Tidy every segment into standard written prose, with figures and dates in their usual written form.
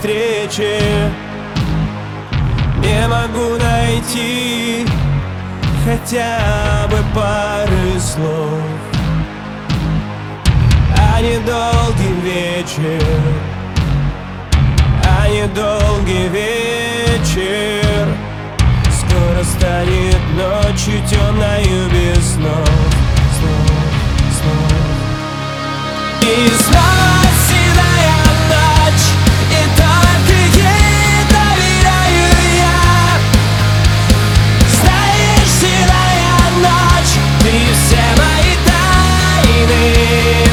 встречи не могу найти хотя бы пары слов, а недолгий вечер, а недолгий вечер скоро станет ночью темною без снов, снов, снов. И снова седая ночь, и только ей доверяю я. Знаешь, седая ночь, ты все мои тайны,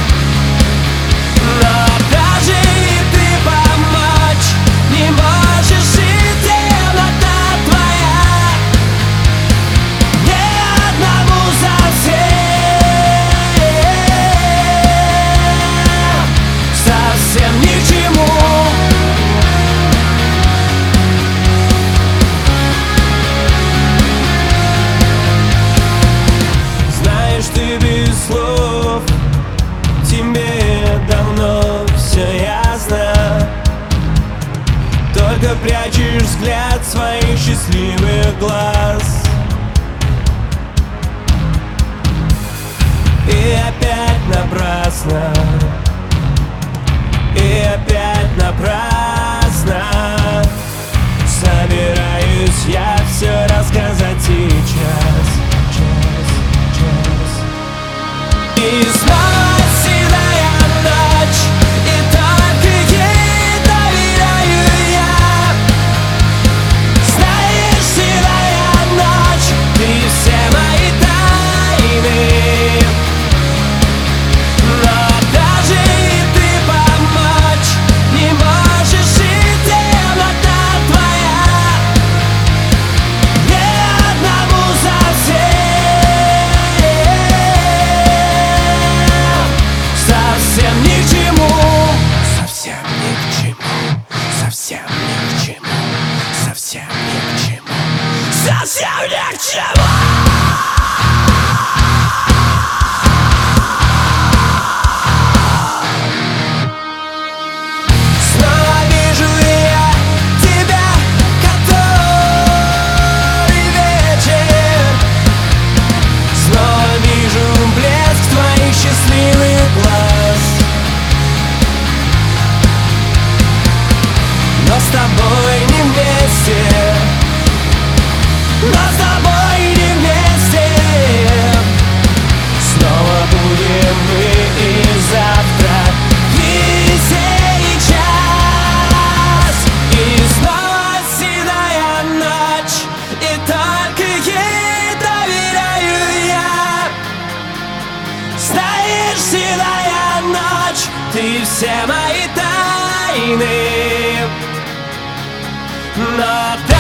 но даже и ты помочь не можешь, и темнота твоя не одному совсем, совсем ни к чему. Знаешь, ты без слов, тебе давно все ясно, только прячешь взгляд своих счастливых глаз. И опять напрасно, и опять напрасно собираюсь я все рассказать сейчас, час. И снова седая ночь, и только ей доверяю я. Знаешь, седая ночь, ты все мои тайны, но даже и ты помочь не можешь, и темнота твоя не одному совсем, совсем ни к чему, совсем ни к чему, совсем ни к чему, совсем ни к чему, совсем ни к чему. Снова вижу я тебя, который вечер, снова вижу блеск твоих счастливых глаз, но с тобой не вместе, но с тобой не вместе. Снова будем мы и завтра, и сейчас. И снова седая ночь, и только ей доверяю я. Знаешь, седая ночь, ты все мои тайны, но